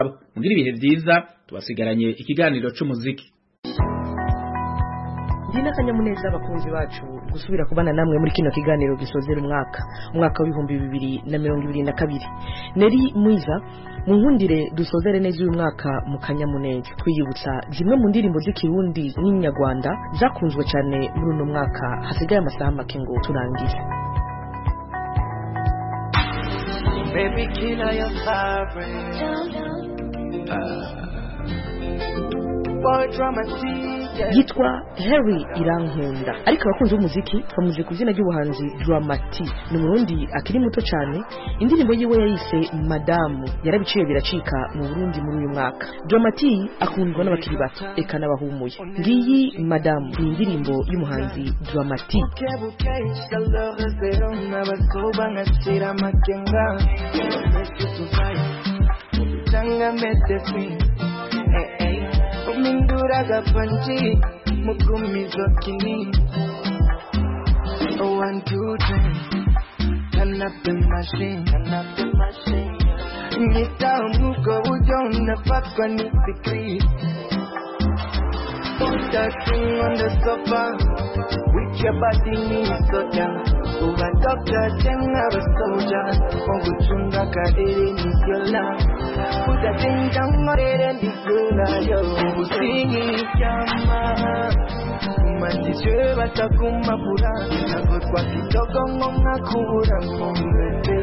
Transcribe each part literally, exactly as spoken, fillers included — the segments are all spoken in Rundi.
mugira ibihe byiza tubasigaranye ikiganiro cy'umuziki. Dina kanyamuneza abakunzi bacu gusubira kubana namwe muri kino kiganiro gisozera umwaka umwaka w'ibihumbi bibiri na mirongo ibiri na kabiri. Neri Mwiza mu nkundire dusozere neza uyu mwaka mu kanyamuneza twiyibutsa zimwe mu ndirimbo z'ikirundi n'inyarwanda zakunzwe cyane muri uno mwaka hasigaye amasaha make ngo turangize. Baby killer your favorite boy dramatic yitwa Harry Irankunda ariko abakunzi b'umuziki bamuzi ku izina ry'ubuhanzi Dramati. Ni umurundi akiri muto cyane, indirimbo yiwe yayise Madamu yarabiciye biracika mu Burundi muri uyu mwaka. Dramati akundwa n'abakiri bato eka n'abahumuye. Ngiyi Madamu ni indirimbo y'umuhanzi Dramati. Mindura gapanji mukumizo kini one two three turn up the machine turn up the machine nita muko ujona pakwa ni fikri put that thing on the sofa with your body ni soja uba doctor tenga basoja onguchunga kadiri ni yola put that thing down on the yola yo usingi chama manjiswe batakuma pura nakotwa kitoko ngonga kubura ngombe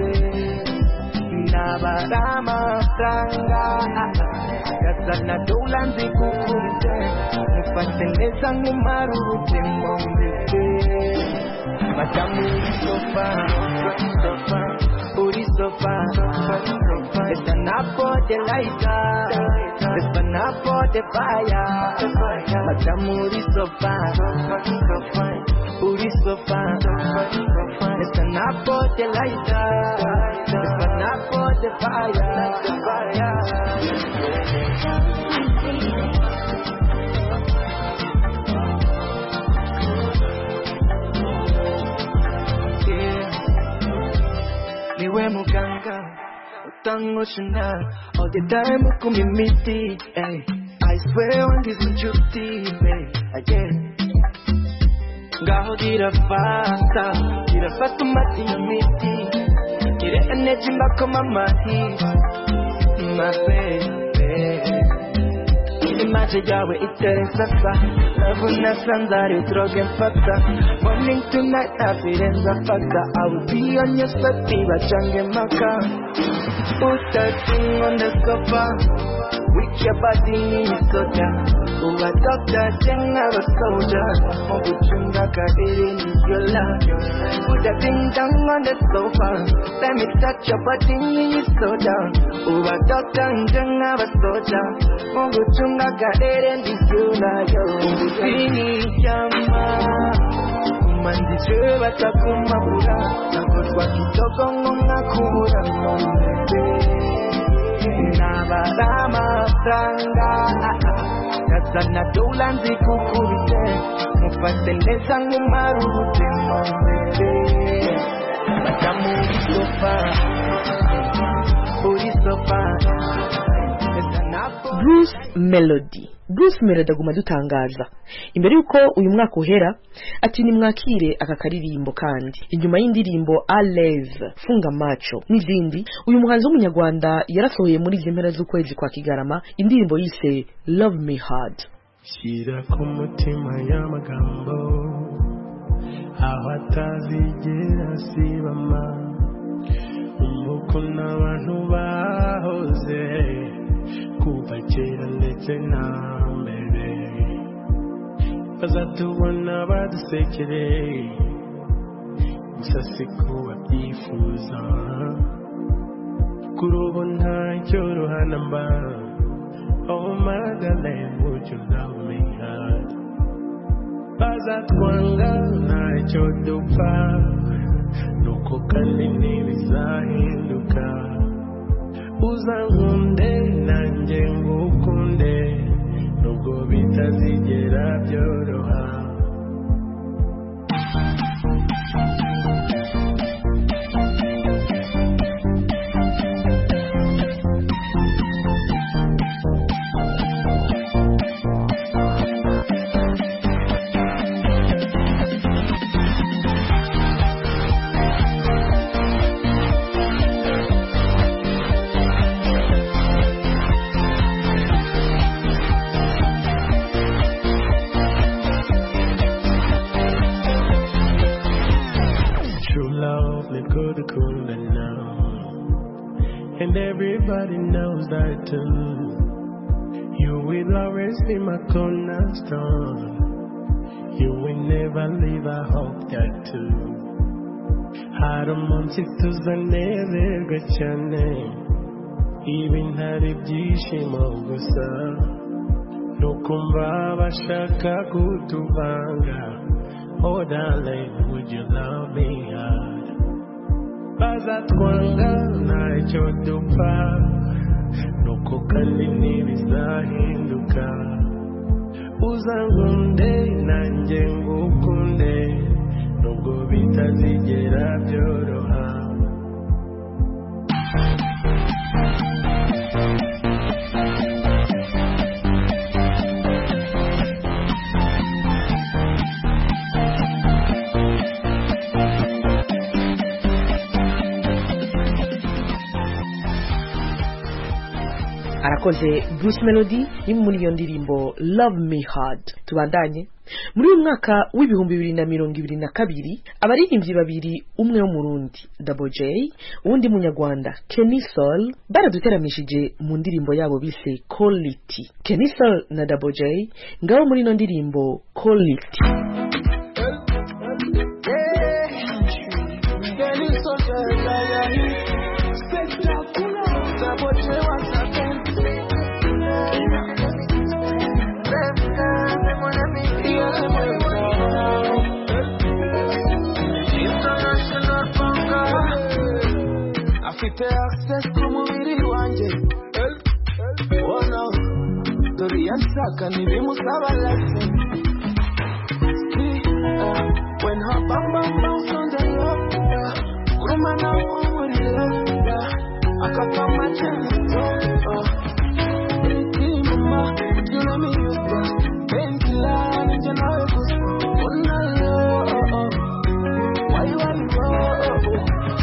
nabarama franga kasana dolanzi kukurite mufateneza ngumarute ngombe matamu sofa sofa uri sofa esta napo de laika esta napo de fire matamu uri sofa sofa uri sofa esta napo de laika esta napo de fire niwe muganga utango shina all the time kumimiti hey I swear on this duty hey again ngaho gira fasta gira fasta mati miti gira energy makoma mahi my baby imagine yawe iteresa love na sandari drogen fata morning to night afirenza fata I will be on your sati bachange maka put that thing on the sofa with your body in soja uwa doctor tenga basoja onguchunga kadiri ni yola put that thing down on the sofa let me touch your body in soja uwa doctor tenga basoja onguchunga kadiri ni yola yo sini chama manjiswe batakuma pura nakotwa kitoko ngonga kubura ngombe nabarama franga kasana dolanzi kukurite mufateneza ngumarute ngombe matamu sofa uri sofa Bruce Melody Bruce Melody aguma dutangaza imbere yuko uyu mwaka uhera ati ni mwakire aka karirimbo kandi inyuma y'indirimbo Alez funga macho n'izindi uyu muhanzi w'umunyarwanda yarasohoye muri izi mpera z'ukwezi kwa Kigarama indirimbo yise Love Me Hard. Shira ku mutima y'amagambo aho atazigera sibama umuko n'abantu bahoze kuva kera ndetse na mbere bazatubona badusekere gusa sikuba byifuza kuri ubu ntacyorohana mba oh Magdalene would you love me hard bazatwanga ntacyo dupfa nuko kandi ntibizahinduka uzankunde nanjye ngukunde nubwo bitazigera byoroha die too. You will always be my cornerstone. You will never leave, I hope that too. Haramunsi tuzanezerwa cyane, even hari ibyishimo gusa, nukumva bashaka kutuvanga. Oh darling, would you love me hard? Bazatwanga ntacyo dupfa, nuko kandi ntibizahinduka. Uzankunde nanjye ngukunde, nubwo bitazigera byoroha. arakoze Bruce Melody ni muri iyo ndirimbo Love Me Hard. Tubandanye muri uyu mwaka w'ibihumbi bibiri na mirongo ibiri na kabiri abaririmbyi babiri, umwe wo mu Burundi Double J, uwundi munyarwanda Kenny Soul, baraduteramishije mu ndirimbo yabo bise Quality. Kenny Soul na Double J ngabo muri no ndirimbo Quality. Afite access ku mubiri wanjye, oh no, dore yansaka ntibimusaba lesson. See, uh, when her bam bam bounce on the road, uruma nawe umuriro, akakama cyane, oh, pretty mama, would you let me use that? Painkiller, ninjye nawe gusa, oh no, oh oh, why you are you, oh oh.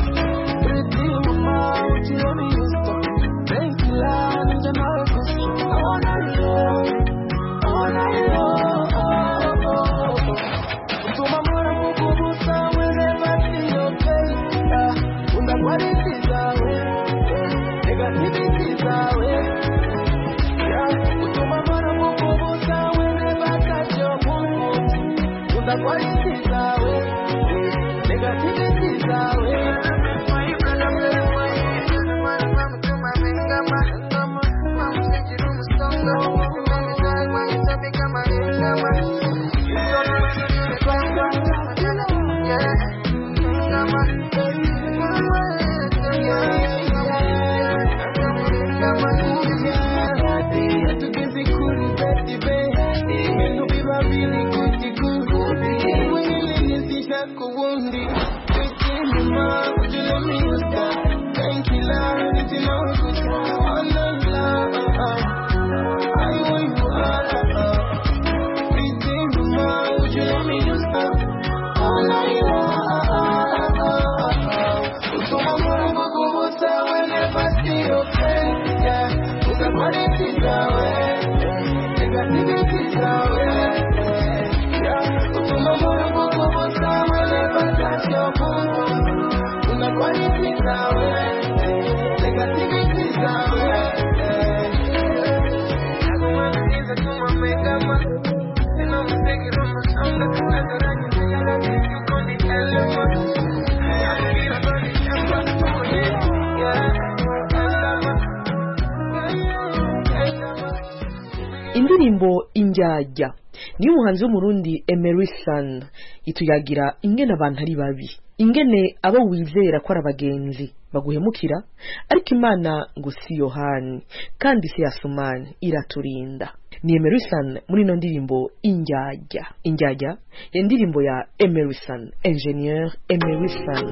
Indirimbo Injyajya ni umuhanzi w'umurundi Emerson, ituyagira ingene abantu ari babi, ingene abo wizera ko arabagenzi baguhemukira, ariko Imana ngo si Yohani kandi si Yasumani iraturinda. Ni Emerson muri no ndirimbo Injyajya. Injyajya ya ndirimbo ya Emerson, Engineer Emerson.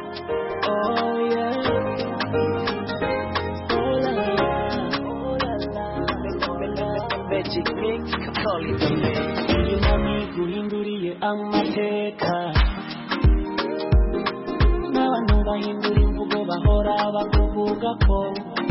Oh yeah. Magic mix, call it a mix. Inami guhinduriye amateka, n'abantu bahindura imvugo bahora bakuvuga ko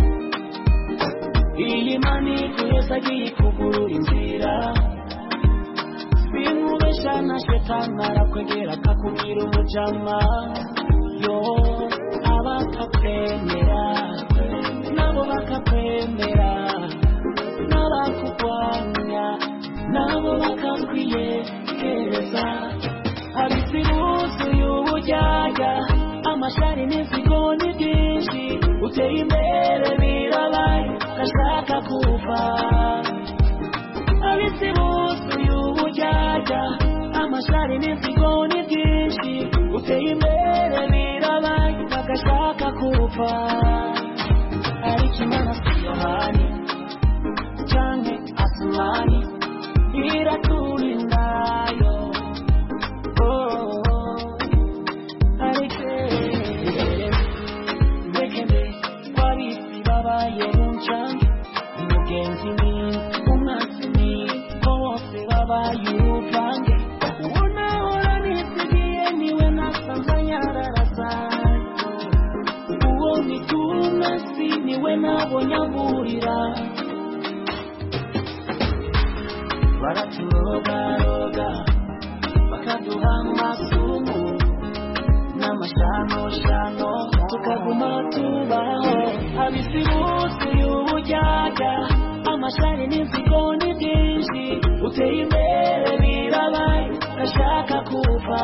iyi mani yose agiye kugurura inzira. Sinubesha na shetani arakwegera akakubwira umujama, yo abatakwemera nabo bakakwemera n'abakurwanya nabo bakakwiyegereza abisi buzuye ubujyaja amashari n'inzigo ni byinshi uteye imbere birabaye gashaka kuva abisi buzuye ubujyaja amashari n'inzigo ni byinshi uteye imbere birabaye bagashaka kuva ariko imana si yohani canke asumani iraturindayo ariko rekende kwabisi babaye muncange umugenzi ni umwasi ni ko bose babaye uruvange ubona hora nisigiye niwe nasanzanyararasa uwo nitumasi niwe nabonye amburira baraturogaroga bakaduha amasumu n'amashanoshano tukaguma tubaho abisi buzuye ubujyaja amashari n'inzigo ni byinshi uteye imbere birabaye gashaka kuva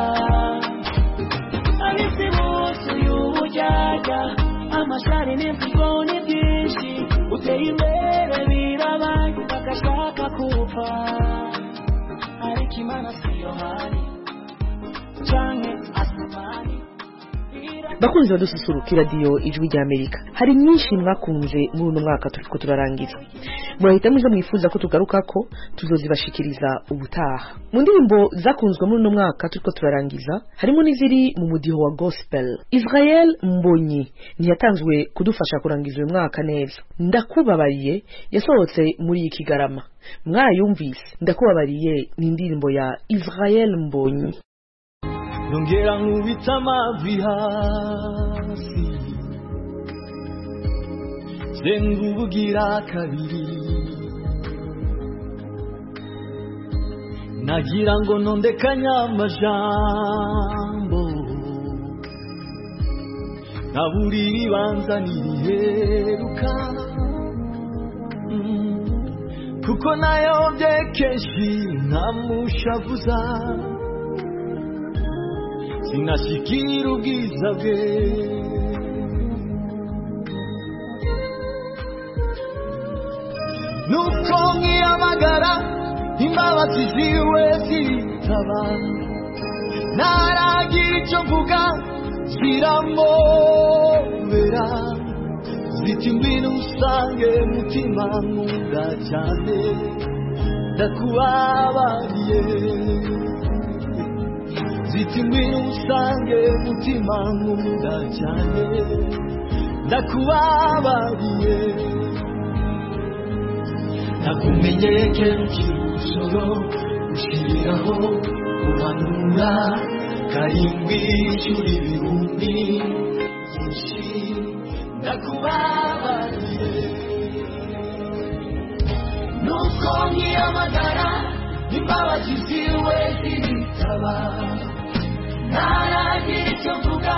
abisi buzuye ubujyaja amashari n'inzigo ni byinshi uteye imbere birabaye bagashaka kuva ariko imana si yohani canke asumani. bakunzi badususurukira radiyo ijwi ry'Amerika hari nyinshi mwakunze muri uno mwaka turiko turarangiza murahita muze mwifuza ko tugaruka ko tuzozibashikiriza ubutaha mu ndirimbo zakunzwe muri uno mwaka turiko turarangiza harimo n'iziri mu mudiho wa gospel. Israel Mbonyi ntiyatanzwe kudufasha kurangiza uyu mwaka neza. Ndakubabariye yasohotse muri Ikigarama mwayumvise. Ndakubabariye ni indirimbo ya Israel Mbonyi. Nongera nkubita amavi hasi senga ubugira kabiri nagira ngo nondekanye amajambo naburi ribanza niriheruka kuko nayobye kenshi nkamushavuza sinashikira ubwiza bwe nuko nkiyamagara imbabazi ziwe zitaba naragira icyo mvuga ziramobera ziti ngwino usange mutima nkunda cyane ndakubabariye ziti ngwino usange mutima nkunda cyane ndakubabariye nakumenye kenshi usoro ushiriraho uhanura karindwi inshuro ibihumbi byinshi ndakubabariye nuko nkiyamagara imbabazi ziwe zitaba naragira icyo mvuga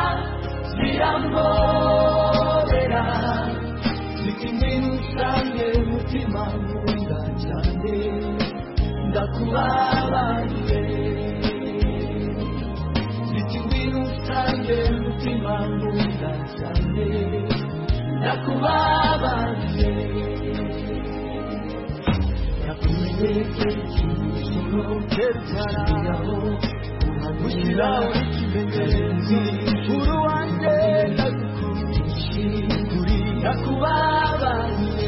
ziramobera ziti ngwino usange mutima nkunda cyane ndakubabariye ziti ngwino usange mutima nkunda cyane ndakubabariye nakumenye kenshi usoro kerutaraho Ushyiraho ikimenyetso uru wanjye ndagukurikiye kuri ndakubabariye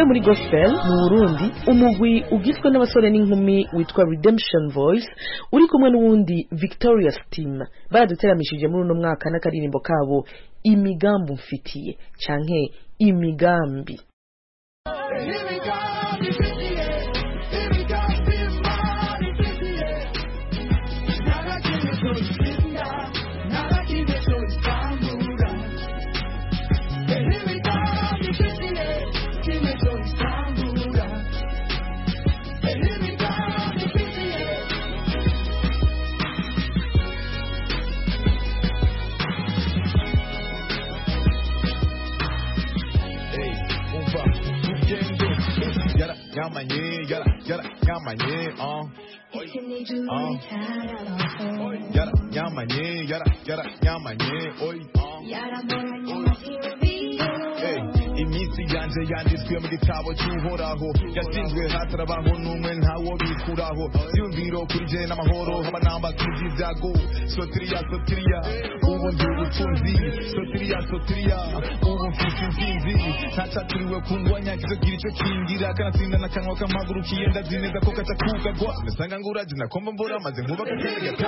tuve muri gospel mu Burundi umugwi ugizwe n'abasore n'inkumi witwa Redemption Voice uri kumwe n'uwundi Victorious Team baraduteramishije muri uno mwaka n'akaririmbo kabo imigambi mfitiye canke imigambi. Yamanye, yara, yara, yamanye, uh, uh, yara, yamanye, yara, yara, yamanye, oi, uh, hey, iminsi yanje yanditswe mu gitabo cy'uhoraho yasinzwe hatarabaho n'umwe ntawo bikuraho yumviro kuri je n'amahoro haba n'ambakizi byago sotiriya sotiriya ubu ndi ubutunzi sotiriya sotiriya ubu mfite insinzi ntacaturiwe kungwanya kizogira icyo kingira kanatsinda n'akanwa k'amaguru kiyenda zineza ko katakugagwa ndasanga nguraje nakomba mbura maze nkuba kategeka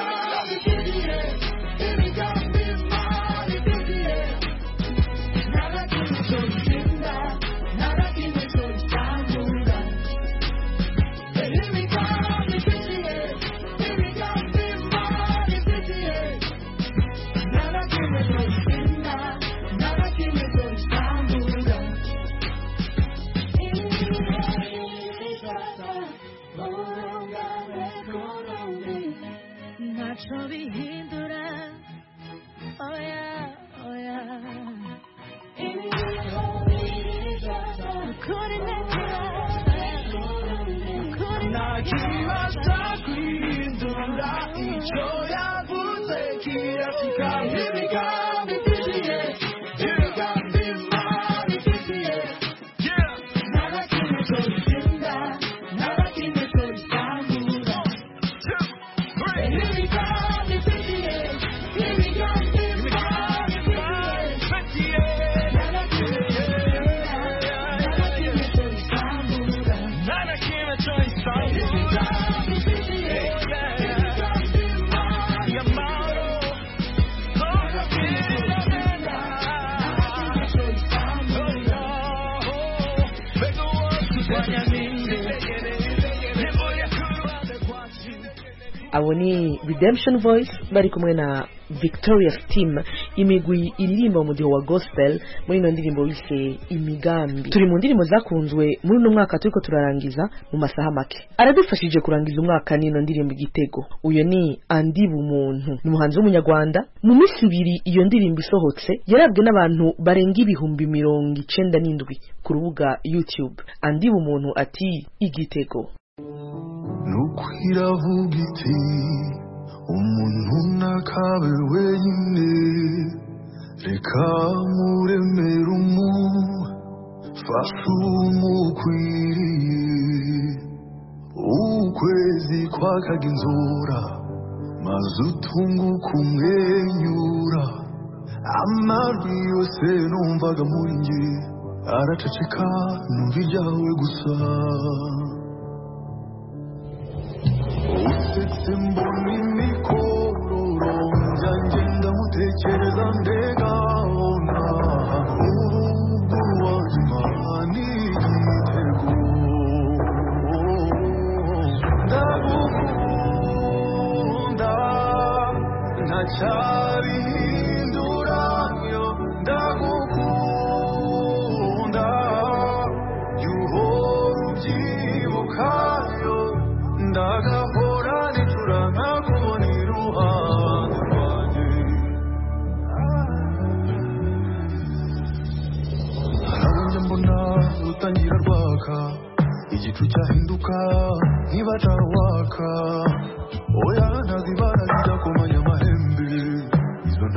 abo ni Redemption Voice bari kumwe na Victorious Team imigwi iririmba mu mudiho wa gospel muri ino ndirimbo bise imigambi. Turi mu ndirimbo zakunzwe muri uno mwaka turiko turarangiza mu masaha make. Aradufashije kurangiza umwaka n'ino ndirimbo igitego. Uyo ni Andi Bumuntu ni umuhanzi w'umunyarwanda. Mu minsi ibiri iyo ndirimbo isohotse yarabwe n'abantu barenga ibihumbi mirongo icenda n'indwi ku rubuga YouTube. Andi Bumuntu ati igitego nukwiravuga iti umuntu nakabe wenyine reka muremere umufasha umukwiriye ukwezi kwakaga inzora maze utunguka umwenyura amajwi yose numvaga muri nge araceceka numva iryawe gusa usetse mbona imikororo njya ngenda mutekereza ndegabona ubwo wazima n'igitego ndagukunda ntacyabihindurayo ndagukunda yuhora ubyibukayo ndagahora nicura nkakubona iruhande rwanjye harabonye mbona rutangira rwaka igicu cyahinduka ntibaca waka oya ntazibara zijya kumanya amahembe izo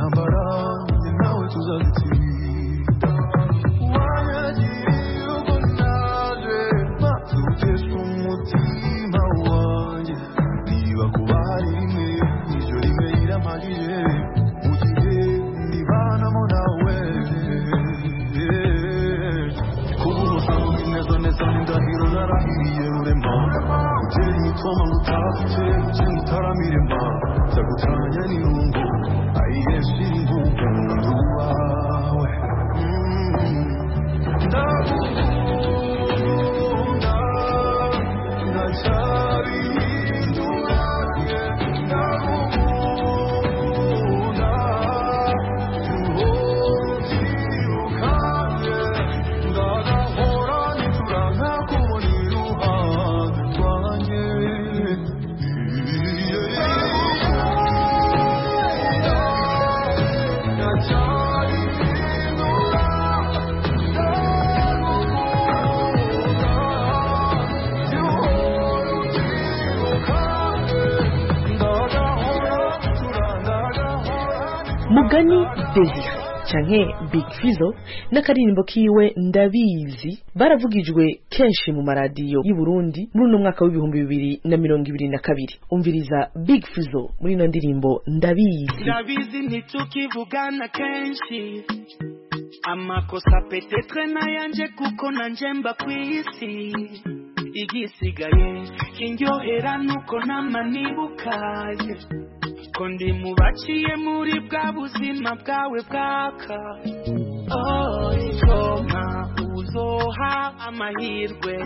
Mugani Desire canke Big Fizzo n'akaririmbo kiwe Ndabizi baravugijwe kenshi mu maradiyo y'u Burundi muri no mwaka w'ibihumbi bibiri na mirongo ibiri na kabiri. Umviriza Big Fizzo muri no ndirimbo Ndabizi. Ndabizi ntitukivugana kenshi, amakosa petetre na yanje kuko nanje mba kwisi, igisigaye kinyohera nuko namanibukaye ko ndi mubaciye muri bwa buzima bwawe bwaka. Oh, ikoma uzoha amahirwe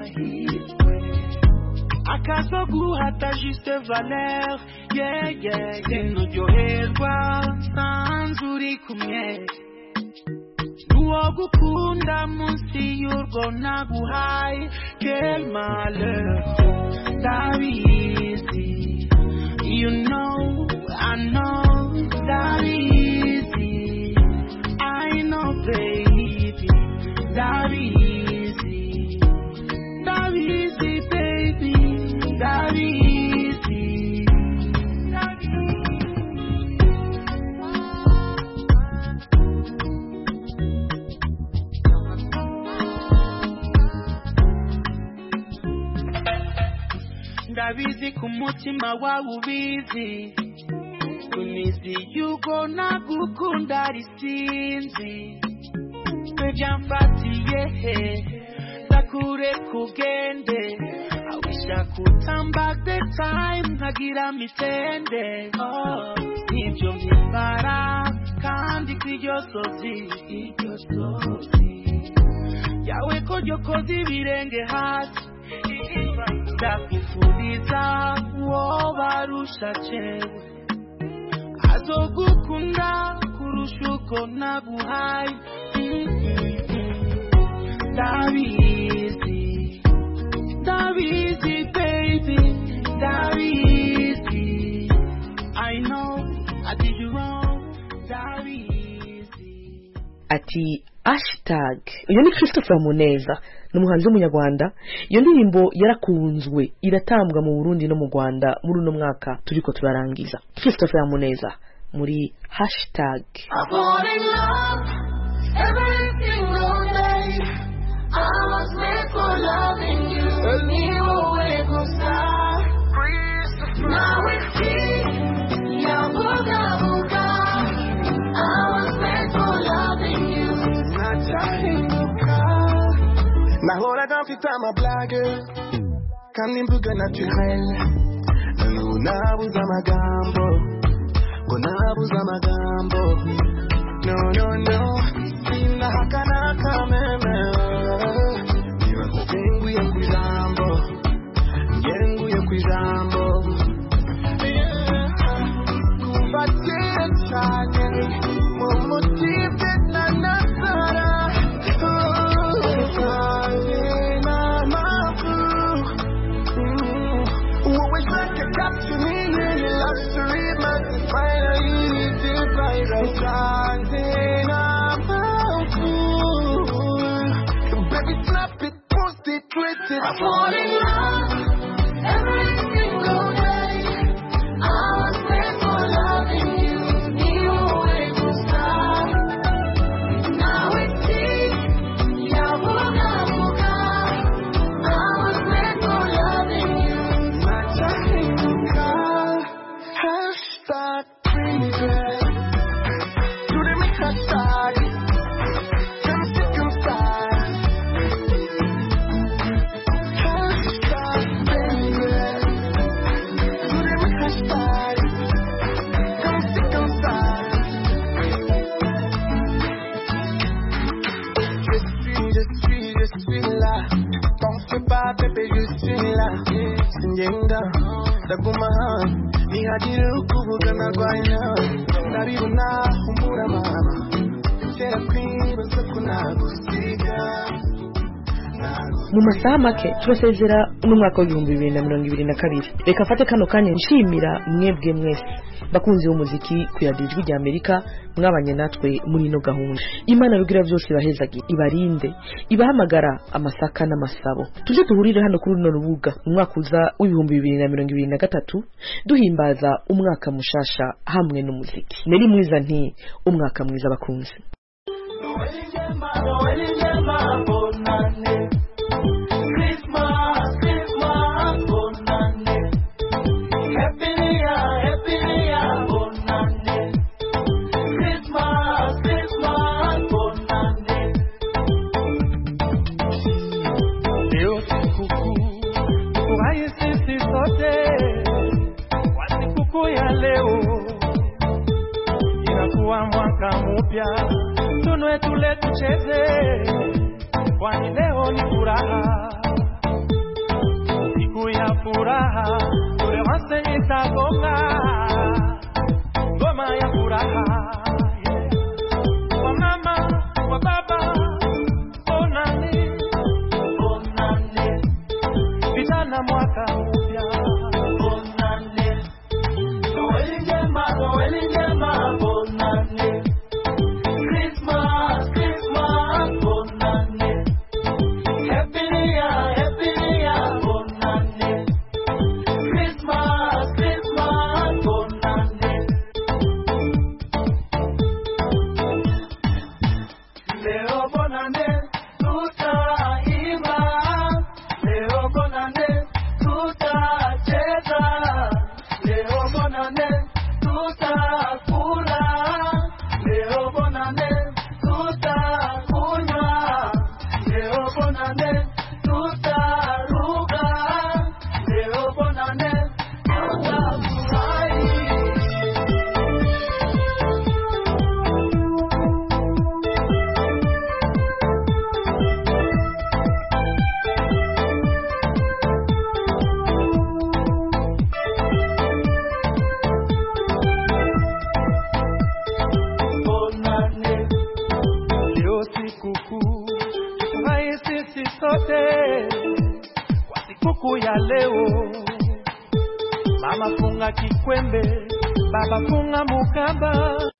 akazo guhata juste valeur. Yeah, yeah, yeah. Nuryoherwa sanzuri kumye uwo gukunda munsi y'urwo naguhaye. Quel malheur. Ndabizi, you know, I know. Ndabizi, I know baby. Ndabizi, Ndabizi baby. Ndabizi, Ndabizi kumutima wawe ubizi, unizi yuko nagukunda risinzi. Mfatiye takure kugende, I wish I could turn back the time nkagira mitende. Oh, nibyo mbara kandi kwiryo sozi, iryo sozi yawe ko jokozi birenge hasi. Ndakufuriza uwo barusha cewe, azogukunda kurusha uko naguhaye. Ndabizi, Ndabizi baby. Ndabizi, I know I did you wrong. Ndabizi. Ati hashtag uyu ni Christopher Muneza, n'umuhanzi w'umunyarwanda. Iyo ndirimbo yarakunzwe iratambwa mu Burundi no mu Rwanda muri uno mwaka turiko turarangiza. Christopher Muneza muri hashtag. I fall in love every single day. I was made for loving you. You were gonna now it's me. Yeah, buga buga. I was made for loving you. Nahora mfite amablage kandi imvuga naturel, ngo nabuze amagambo, ngo nabuze amagambo. No no no, sinahakana kameme. Niba nguye kwijambo, ngenguye kwijambo. Kubagira cyane mu mutima na nasara. I fall in love every single day. I was made for loving you. You were to start. Now it's me. Yeah, buga buga. I was made for loving you. Hashtag regret. Do they make hashtag? Come stick inside. Hashtag regret. Do they make hashtag? Come stick inside. Je suis, je suis, je suis là. T'en fais pas, bébé, je suis là. Singenda, daguma, ni hadiru kuvuga na gwaina. Ndaribona humura mama. Kera kwibaza ko nagusiga. mu masaha make turasezera mu mwaka w'ibihumbi bibiri na mirongo ibiri na kabiri. Reka fate kano kanya nshimira mwebwe mwese bakunzi b'umuziki ku yadijwi rya Amerika mwabanye natwe muri no gahunda. Imana bigira byose bahezagi ibarinde ibahamagara amasaka n'amasabo. Tuje duhurire hano kuri runo rubuga mu mwaka uza w'ibihumbi bibiri na mirongo ibiri na gatatu duhimbaza umwaka mushasha hamwe n'umuziki. Neri mwiza nti umwaka mwiza bakunzi. Tunwe tule tucheze kwani leo ni furaha, siku ya furaha tule wase itagonga ngoma ya furaha, yeah. Kwa mama kwa baba onani onani vijana mwaka mpya onani noeli njema noeli njema onani ya leo. Mama funga kikwembe, baba funga mukamba,